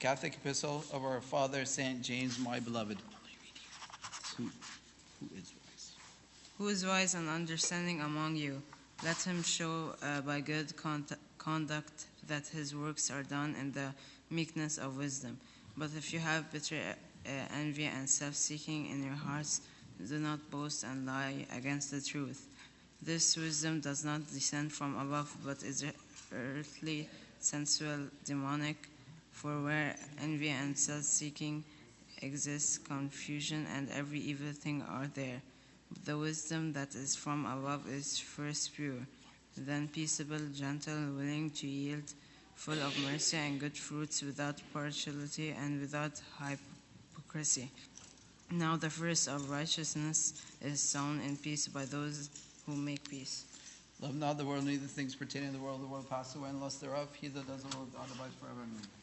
Catholic Epistle of our Father St. James, my beloved. Who is wise? Who is wise and understanding among you? Let him show by good conduct that his works are done in the meekness of wisdom. But if you have bitter envy and self-seeking in your hearts, do not boast and lie against the truth. This wisdom does not descend from above, but is earthly, sensual, demonic. For where envy and self-seeking exists, confusion and every evil thing are there. But the wisdom that is from above is first pure, then peaceable, gentle, willing to yield, full of mercy and good fruits, without partiality and without hypocrisy. Now the fruit of righteousness is sown in peace by those who make peace. Love not the world, neither things pertaining to the world. The world passes away and lust thereof. He that does the will of God abides forever. Amen.